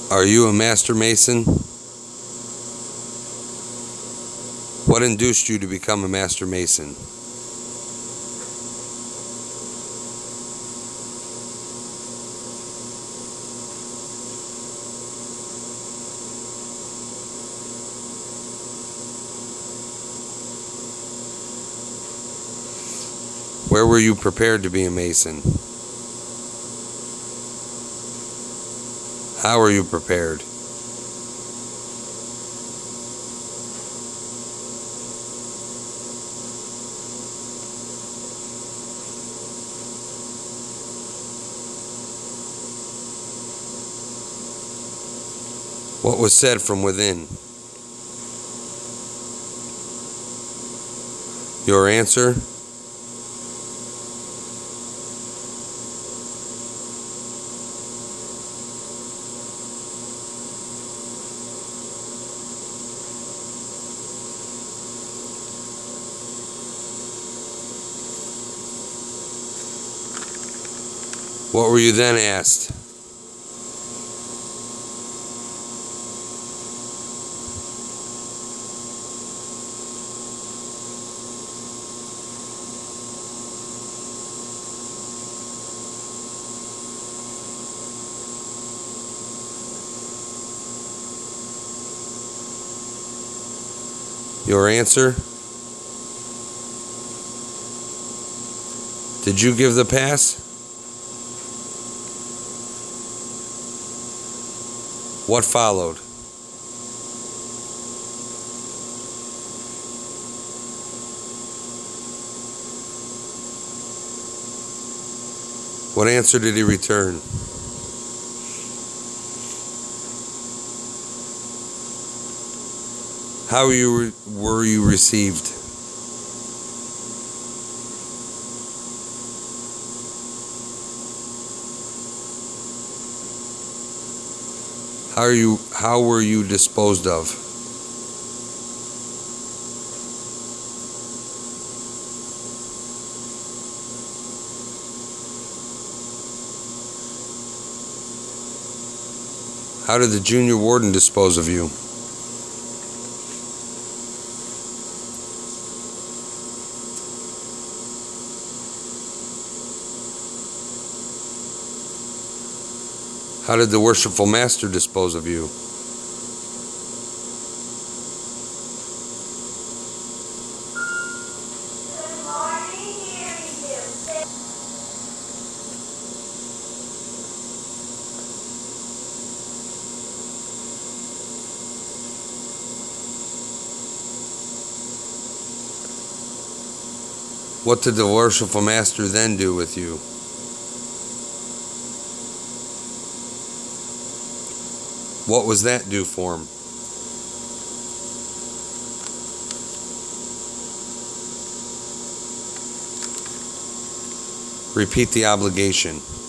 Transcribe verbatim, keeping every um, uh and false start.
Are you a master mason? What induced you to become a master mason? Where were you prepared to be a mason? How are you prepared? What was said from within? Your answer? What were you then asked? Your answer? Did you give the pass? What followed? What answer did he return? How you re- were you received? How are you? How were you disposed of? How did the junior warden dispose of you? How did the worshipful master dispose of you? What did the worshipful master then do with you? What was that due form? Repeat the obligation.